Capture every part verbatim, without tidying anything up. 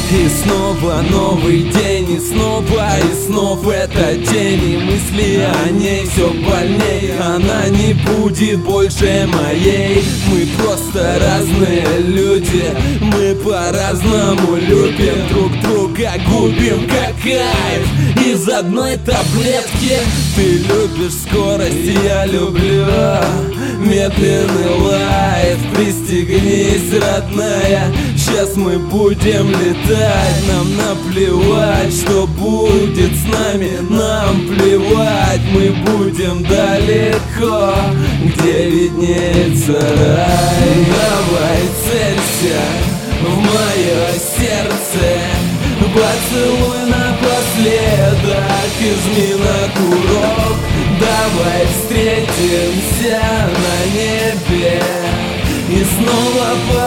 И снова новый день, и снова, и снова этот день. И мысли о ней все больней, она не будет больше моей. Мы просто разные люди, мы по-разному любим друг друга, губим как кайф из одной таблетки. Ты любишь скорость, я люблю медленный лайф. Пристегнись, родная, сейчас мы будем летать. Нам наплевать, что будет с нами, нам плевать. Мы будем далеко, где виднеется рай. Давай целься в мое сердце, поцелуй напоследок и жми на курок. Давай встретимся на небе и снова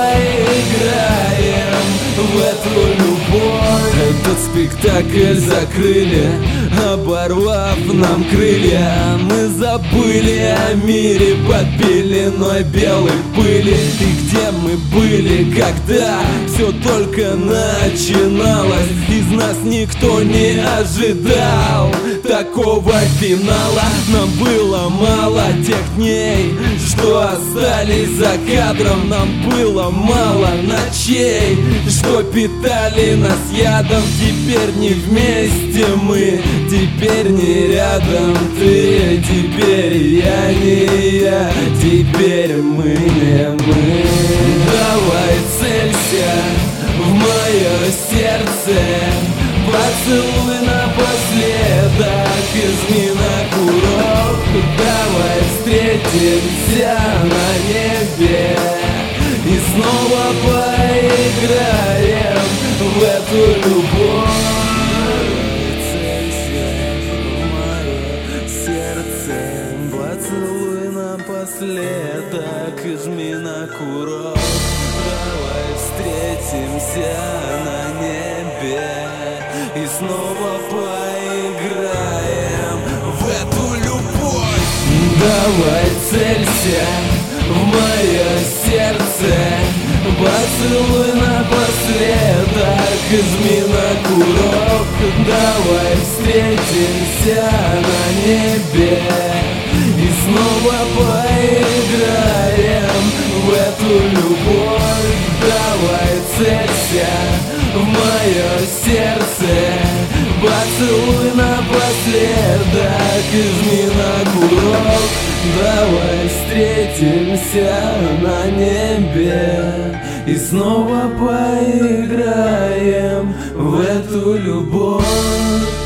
поиграем в эту любовь. Этот спектакль закрыли, оборвав нам крылья. Мы забыли о мире под пеленой белой пыли. И где мы были, когда все только начиналось? Из нас никто не ожидал такого финала. Нам было мало тех дней, что остались за кадром. Нам было мало ночей, что питали нас ядом. Теперь не вместе мы, теперь не рядом ты, теперь я не я, теперь мы не мы. Давай целься в мое сердце, поцелуй напоследок и жми на курок. Давай встретимся на небе и снова поиграем в эту любовь. Целься в мое сердце, поцелуй напоследок и жми на курок. Давай встретимся на небе и снова поиграем в эту любовь. Давай целься в мое сердце, поцелуй напоследок и жми на курок. Давай встретимся на небе и снова поиграем в эту любовь. Давай целься в мое сердце, поцелуй напоследок и жми на курок. Давай встретимся на небе и снова поиграем в эту любовь.